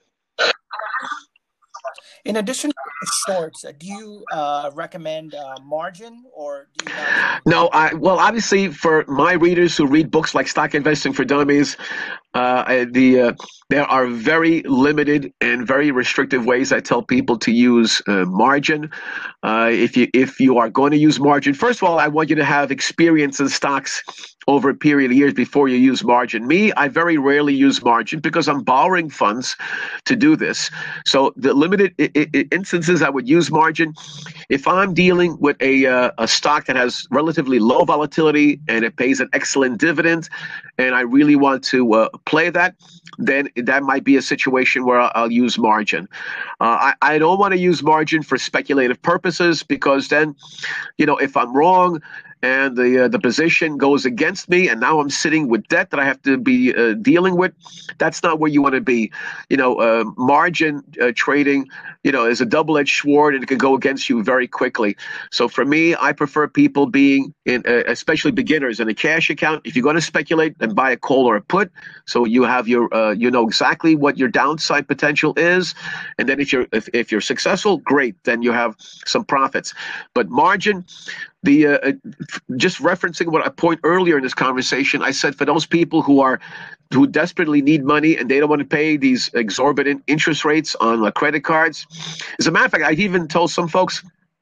S1: In addition to shorts, uh, do you uh, recommend uh, margin, or do you not?
S2: No, I well, obviously for my readers who read books like Stock Investing for Dummies, uh, the uh, there are very limited and very restrictive ways I tell people to use uh, margin. Uh, if you if you are going to use margin, first of all, I want you to have experience in stocks over a period of years before you use margin. Me, I very rarely use margin because I'm borrowing funds to do this. So the limited I- I- instances I would use margin, if I'm dealing with a uh, a stock that has relatively low volatility and it pays an excellent dividend, and I really want to uh, play that, then that might be a situation where I'll, I'll use margin. Uh, I, I don't want to use margin for speculative purposes, because then, you know, if I'm wrong and the uh, the position goes against me, and now I'm sitting with debt that I have to be uh, dealing with, that's not where you want to be. You know, uh, margin uh, trading, you know, is a double-edged sword, and it can go against you very quickly. So for me, I prefer people being in, uh, especially beginners, in a cash account. If you're going to speculate, then buy a call or a put, so you have your, uh, you know exactly what your downside potential is, and then if you're if, if you're successful, great, then you have some profits. But margin. The uh, just referencing what I point earlier in this conversation, I said for those people who are who desperately need money and they don't want to pay these exorbitant interest rates on uh, credit cards. As a matter of fact, I even told some folks,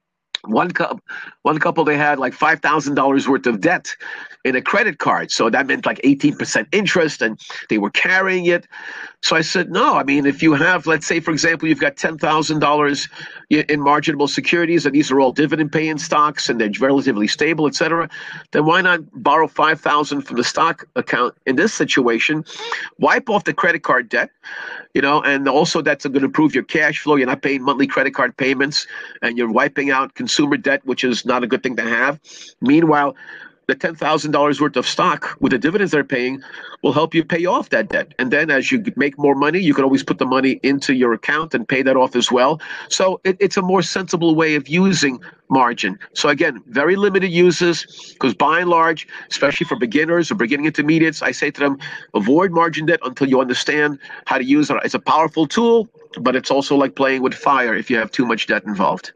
S2: one couple, one couple they had like five thousand dollars worth of debt in a credit card. So that meant like eighteen percent interest, and they were carrying it. So I said, no, I mean, if you have, let's say, for example, you've got ten thousand dollars in marginable securities, and these are all dividend paying stocks and they're relatively stable, et cetera, then why not borrow five thousand dollars from the stock account in this situation, wipe off the credit card debt, you know, and also that's going to improve your cash flow. You're not paying monthly credit card payments, and you're wiping out consumer debt, which is not a good thing to have. Meanwhile, the ten thousand dollars worth of stock with the dividends they're paying will help you pay off that debt. And then as you make more money, you can always put the money into your account and pay that off as well. So it, it's a more sensible way of using margin. So again, very limited uses, because by and large, especially for beginners or beginning intermediates, I say to them, avoid margin debt until you understand how to use it. It's a powerful tool, but it's also like playing with fire if you have too much debt involved.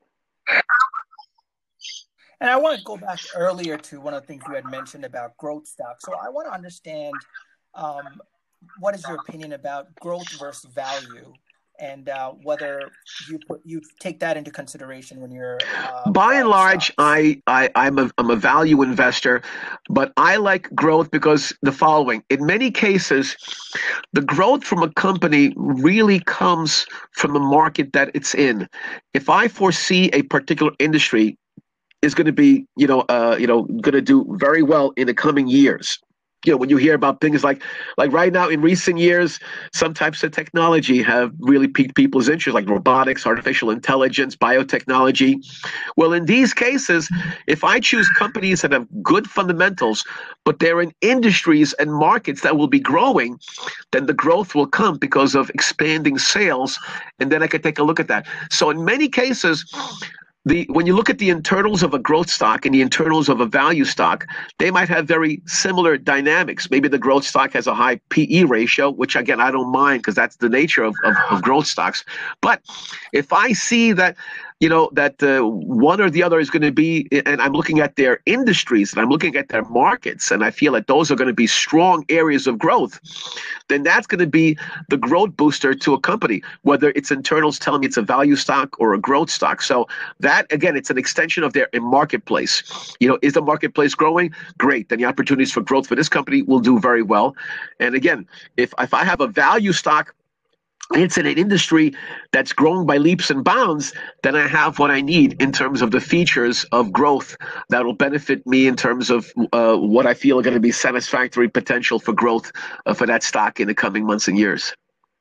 S1: And I want to go back earlier to one of the things you had mentioned about growth stocks. So I want to understand um, what is your opinion about growth versus value, and uh, whether you put, you take that into consideration when you're uh,
S2: by and large,
S1: stocks.
S2: I, I I'm a I'm a value investor, but I like growth because the following: in many cases, the growth from a company really comes from the market that it's in. If I foresee a particular industry is going to be, you know, uh, you know, going to do very well in the coming years. You know, when you hear about things like, like right now in recent years, some types of technology have really piqued people's interest, like robotics, artificial intelligence, biotechnology. Well, in these cases, if I choose companies that have good fundamentals, but they're in industries and markets that will be growing, then the growth will come because of expanding sales. And then I could take a look at that. So in many cases, The, when you look at the internals of a growth stock and the internals of a value stock, they might have very similar dynamics. Maybe the growth stock has a high P E ratio, which again, I don't mind because that's the nature of, of, of growth stocks. But if I see that, you know, that uh, one or the other is going to be, and I'm looking at their industries and I'm looking at their markets, and I feel that those are going to be strong areas of growth, then that's going to be the growth booster to a company, whether its internals telling me it's a value stock or a growth stock. So that, again, it's an extension of their marketplace. You know, is the marketplace growing? Great. Then the opportunities for growth for this company will do very well. And again, if, if I have a value stock, it's in an industry that's growing by leaps and bounds, then I have what I need in terms of the features of growth that will benefit me in terms of uh, what I feel are going to be satisfactory potential for growth uh, for that stock in the coming months and years.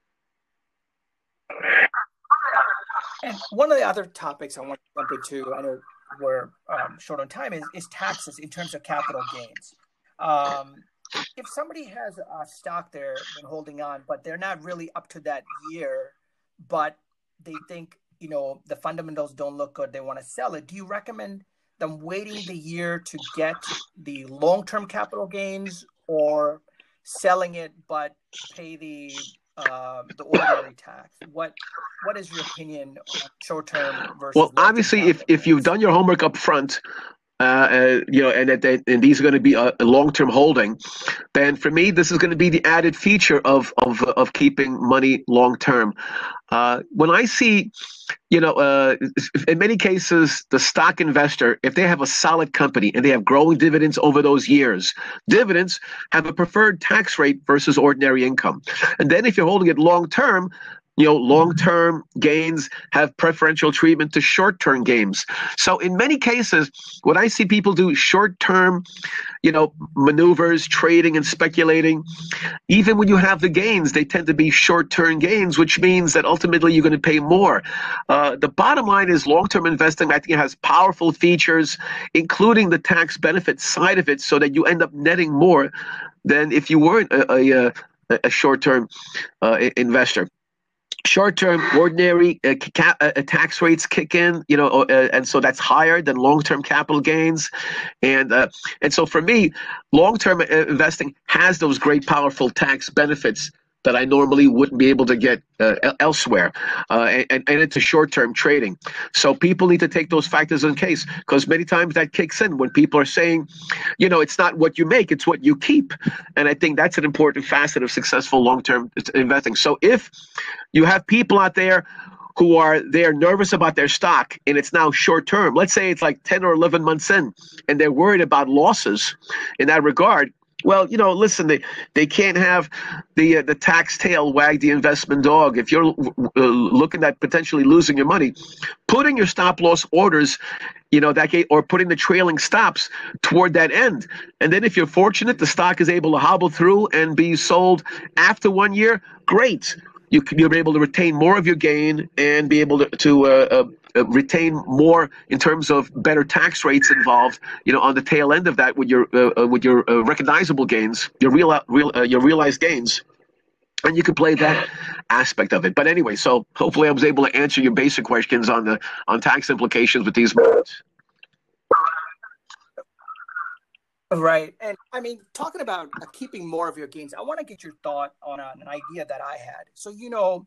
S1: And one of the other topics I want to jump into, I know we're um, short on time, is, is taxes in terms of capital gains. Um, if somebody has a stock they're been holding on, but they're not really up to that year, but they think, you know, the fundamentals don't look good, they want to sell it, do you recommend them waiting the year to get the long-term capital gains, or selling it but pay the uh, the ordinary tax? What what is your opinion on short-term versus
S2: well,
S1: long-term
S2: obviously, if
S1: capital
S2: if you've
S1: gains?
S2: done your homework up front, uh, uh, you know, and that they, and these are going to be a, a long-term holding, then for me, this is going to be the added feature of of of keeping money long-term. Uh, when I see, you know, uh, in many cases, the stock investor, if they have a solid company and they have growing dividends over those years, dividends have a preferred tax rate versus ordinary income. And then if you're holding it long-term, you know, long-term gains have preferential treatment to short-term gains. So in many cases, when I see people do short-term, you know, maneuvers, trading and speculating, even when you have the gains, they tend to be short-term gains, which means that ultimately you're going to pay more. Uh, the bottom line is long-term investing, I think, it has powerful features, including the tax benefit side of it, so that you end up netting more than if you weren't a, a, a short-term uh, investor. Short-term, ordinary uh, ca- uh, tax rates kick in, you know, uh, and so that's higher than long-term capital gains, and uh, and so for me, long-term investing has those great, powerful tax benefits that I normally wouldn't be able to get uh, elsewhere, uh, and, and it's a short-term trading. So people need to take those factors in case, because many times that kicks in when people are saying, you know, it's not what you make, it's what you keep. And I think that's an important facet of successful long-term investing. So if you have people out there who are they're nervous about their stock and it's now short term, let's say it's like ten or eleven months in and they're worried about losses in that regard, well, you know, listen, they, they can't have the uh, the tax tail wag the investment dog. If you're uh, looking at potentially losing your money, putting your stop loss orders, you know, that or putting the trailing stops toward that end. And then if you're fortunate, the stock is able to hobble through and be sold after one year, great. You, you'll be able to retain more of your gain and be able to, to uh, uh, uh, retain more in terms of better tax rates involved, you know, on the tail end of that with your uh, uh, with your uh, recognizable gains, your real, real uh, your realized gains. And you can play that aspect of it. But anyway, so hopefully I was able to answer your basic questions on the on tax implications with these modes.
S1: Right. And I mean, talking about uh, keeping more of your gains, I want to get your thought on uh, an idea that I had. So, you know,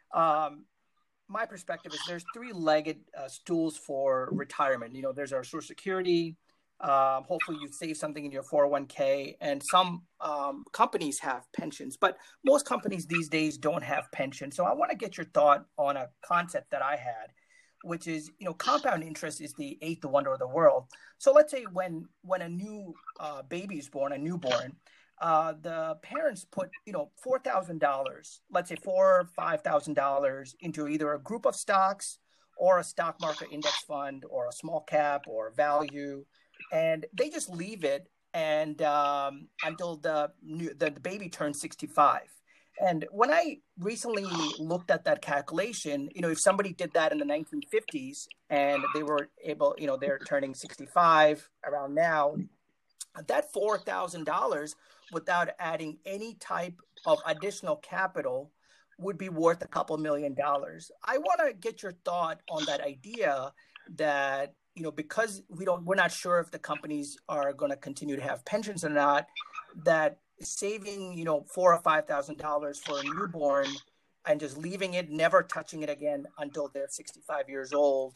S1: um, my perspective is there's three-legged uh, stools for retirement. You know, there's our Social Security. Um, hopefully you save something in your four oh one k, and some um, companies have pensions, but most companies these days don't have pensions. So I want to get your thought on a concept that I had, which is, you know, compound interest is the eighth wonder of the world. So let's say when when a new uh, baby is born, a newborn, uh, the parents put, you know, four thousand dollars, let's say four or five thousand dollars into either a group of stocks or a stock market index fund or a small cap or value, and they just leave it and um, until the, new, the the baby turns sixty-five. And when I recently looked at that calculation, you know, if somebody did that in the nineteen fifties and they were able, you know, they're turning sixty-five around now, that four thousand dollars without adding any type of additional capital would be worth a couple million dollars. I want to get your thought on that idea that, you know, because we don't, we're not sure if the companies are going to continue to have pensions or not, that saving, you know, four or five thousand dollars for a newborn and just leaving it, never touching it again until they're sixty-five years old.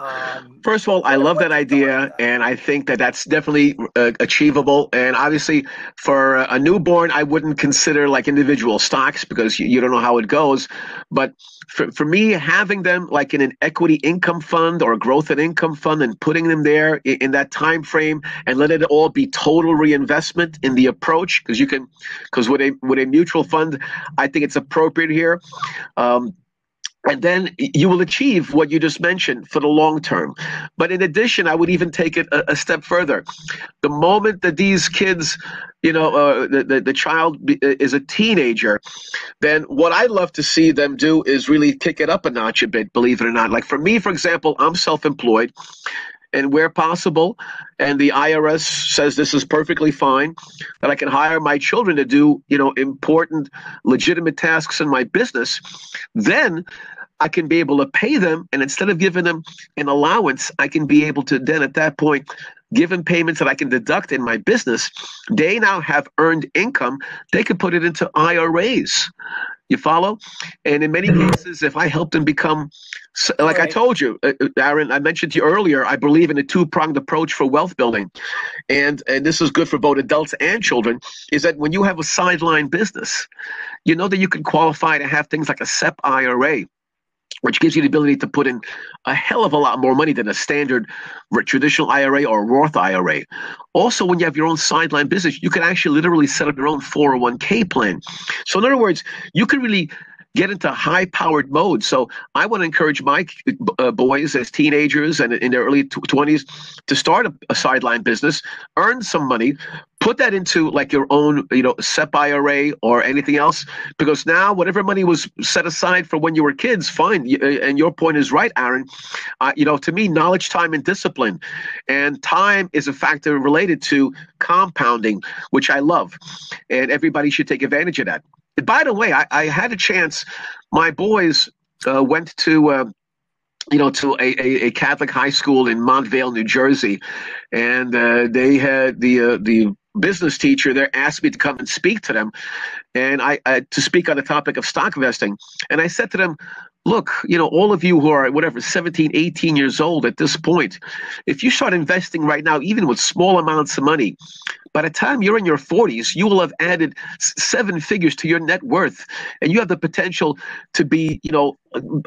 S1: Um,
S2: First of all, I love that idea, and I think that that's definitely uh, achievable. And obviously, for a newborn, I wouldn't consider like individual stocks because you, you don't know how it goes. But for, for me, having them like in an equity income fund or a growth and income fund and putting them there in, in that time frame and let it all be total reinvestment in the approach, because you can, because with a with a mutual fund, I think it's appropriate here. Um, And then you will achieve what you just mentioned for the long term. But in addition, I would even take it a, a step further. The moment that these kids, you know, uh, the, the, the child be, is a teenager, then what I'd love to see them do is really kick it up a notch a bit, believe it or not. Like for me, for example, I'm self-employed. And where possible, and the I R S says this is perfectly fine, that I can hire my children to do, you know, important, legitimate tasks in my business, then I can be able to pay them. And instead of giving them an allowance, I can be able to then at that point give them payments that I can deduct in my business. They now have earned income. They can put it into I R As. You follow? And in many cases, if I help them become, like right. I told you, Aaron, I mentioned to you earlier, I believe in a two-pronged approach for wealth building. And, and this is good for both adults and children, is that when you have a sideline business, you know that you can qualify to have things like a S E P I R A, which gives you the ability to put in a hell of a lot more money than a standard traditional I R A or Roth I R A. Also, when you have your own sideline business, you can actually literally set up your own four oh one k plan. So in other words, you can really get into high-powered mode. So I want to encourage my uh, boys as teenagers and in their early twenties to start a, a sideline business, earn some money, put that into like your own, you know, S E P I R A or anything else, because now whatever money was set aside for when you were kids, fine. And your point is right, Aaron. Uh, you know, to me, knowledge, time, and discipline. And time is a factor related to compounding, which I love. And everybody should take advantage of that. And by the way, I, I had a chance. My boys uh, went to, uh, you know, to a, a, a Catholic high school in Montvale, New Jersey, and uh, they had the uh, the business teacher there asked me to come and speak to them, and I, I to speak on the topic of stock investing. And I said to them, look, you know, all of you who are whatever, seventeen, eighteen years old at this point, if you start investing right now, even with small amounts of money, by the time you're in your forties, you will have added seven figures to your net worth, and you have the potential to be, you know,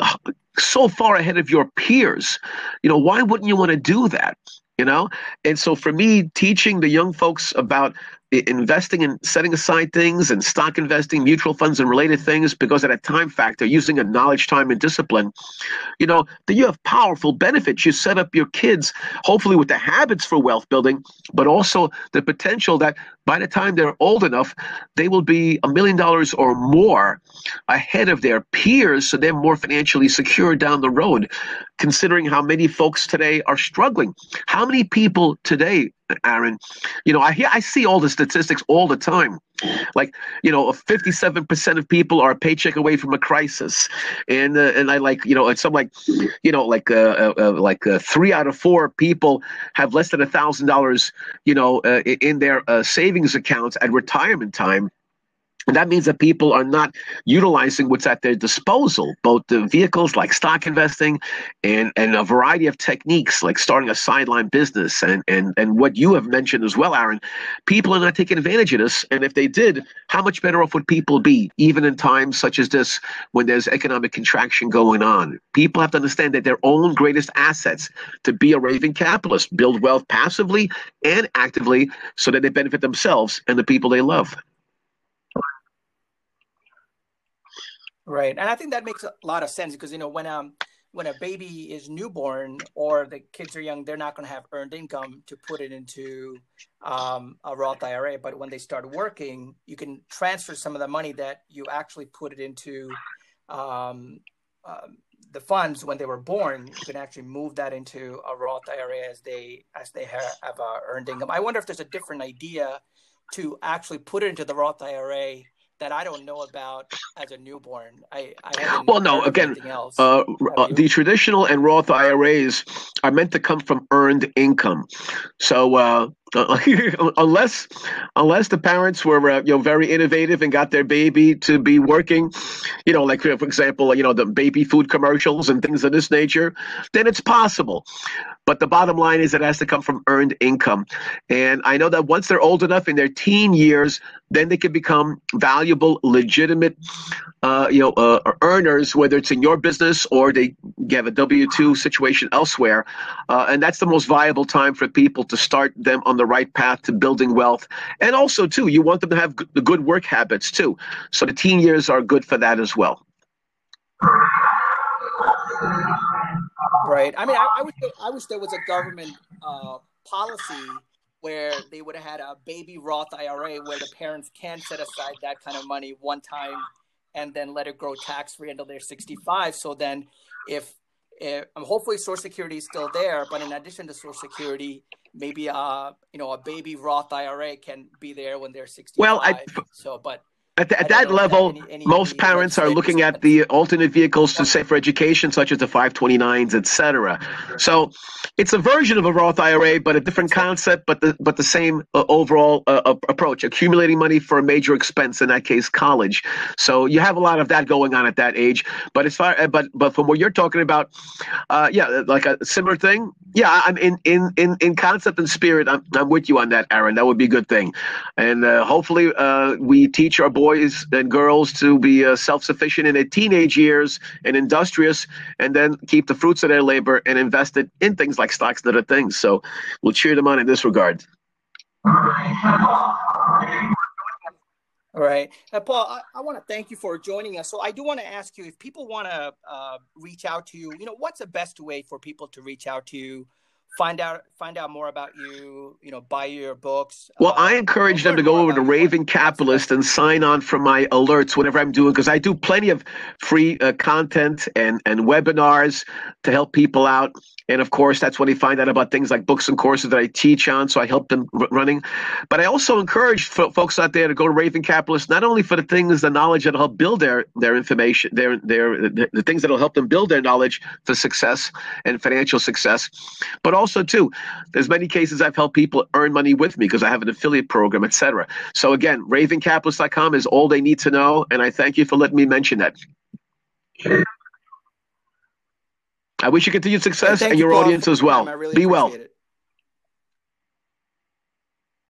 S2: so far ahead of your peers. You know, why wouldn't you want to do that? You know, and so for me, teaching the young folks about investing and setting aside things and stock investing, mutual funds and related things, because at a time factor, using a knowledge, time, and discipline, you know, that you have powerful benefits. You set up your kids, hopefully with the habits for wealth building, but also the potential that by the time they're old enough, they will be a million dollars or more ahead of their peers, so they're more financially secure down the road, considering how many folks today are struggling. How many people today, Aaron, you know, I hear, I see all the statistics all the time. Like, you know, fifty-seven percent of people are a paycheck away from a crisis. And uh, and I like, you know, it's some like, you know, like uh, uh, uh, like uh, three out of four people have less than a thousand dollars, you know, uh, in their uh, savings accounts at retirement time. And that means that people are not utilizing what's at their disposal, both the vehicles like stock investing and, and a variety of techniques like starting a sideline business. And, and, and what you have mentioned as well, Aaron, people are not taking advantage of this. And if they did, how much better off would people be, even in times such as this, when there's economic contraction going on? People have to understand that their own greatest assets to be a raving capitalist, build wealth passively and actively so that they benefit themselves and the people they love.
S1: Right. And I think that makes a lot of sense because, you know, when um when a baby is newborn or the kids are young, they're not going to have earned income to put it into um, a Roth I R A. But when they start working, you can transfer some of the money that you actually put it into um, um, the funds when they were born. You can actually move that into a Roth I R A as they as they have, have uh, earned income. I wonder if there's a different idea to actually put it into the Roth I R A that I don't know about as a newborn. I, I haven't
S2: well, no,
S1: heard of
S2: again,
S1: anything else.
S2: uh, uh, the traditional and Roth I R As are meant to come from earned income. So uh, unless unless the parents were uh, you know very innovative and got their baby to be working, you know, like for example, you know, the baby food commercials and things of this nature, then it's possible. But the bottom line is it has to come from earned income. And I know that once they're old enough in their teen years, then they can become valuable, legitimate, uh, you know, uh, earners, whether it's in your business or they have a W two situation elsewhere. Uh, and that's the most viable time for people to start them on the right path to building wealth. And also, too, you want them to have the good work habits, too. So the teen years are good for that as well.
S1: Right. I mean, I, I wish there, I wish there was a government uh, policy where they would have had a baby Roth I R A where the parents can set aside that kind of money one time and then let it grow tax free until they're sixty-five. So then, if, if hopefully Social Security is still there, but in addition to Social Security, maybe uh you know a baby Roth I R A can be there when they're sixty-five.
S2: Well, I,
S1: so but.
S2: At, the, at that level, any, any, most any parents are looking at the alternate vehicles to save for education, such as the five twenty-nines, et cetera. So it's a version of a Roth I R A, but a different concept, but the but the same uh, overall uh, approach, accumulating money for a major expense, in that case, college. So you have a lot of that going on at that age. But as far, but but from what you're talking about, uh, yeah, like a similar thing. Yeah, I'm in in in, in concept and spirit. I'm I'm with you on that, Aaron. That would be a good thing, and uh, hopefully uh, we teach our boys and girls to be uh, self-sufficient in their teenage years and industrious, and then keep the fruits of their labor and invest it in things like stocks and other things. So we'll cheer them on in this regard.
S1: All right. Uh, Paul, I, I want to thank you for joining us. So I do want to ask you, if people want to uh, reach out to you, you know, what's the best way for people to reach out to you? Find out find out more about you, you know, buy your books.
S2: Well, uh, I encourage them to go over to Raving Capitalist and sign on for my alerts whenever I'm doing, because I do plenty of free uh, content and, and webinars to help people out. And of course, that's when they find out about things like books and courses that I teach on. So I help them r- running. But I also encourage f- folks out there to go to Raving Capitalist, not only for the things, the knowledge that'll help build their their information, their their the, the things that'll help them build their knowledge for success and financial success, but also too, there's many cases I've helped people earn money with me because I have an affiliate program, et cetera. So again, raving capitalist dot com is all they need to know. And I thank you for letting me mention that. I wish you continued success and your audience as well. Be well.